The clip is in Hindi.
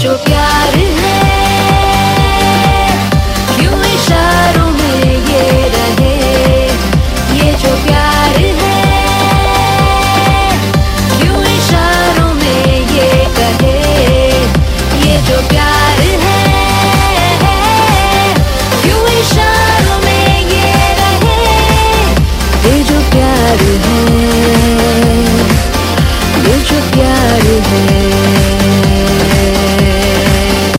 जो प्यार है क्यों इशारों में ये रहे, ये जो प्यार है क्यों इशारों में ये कहे, ये जो प्यार है क्यों इशारों में ये रहे, ये जो प्यार है।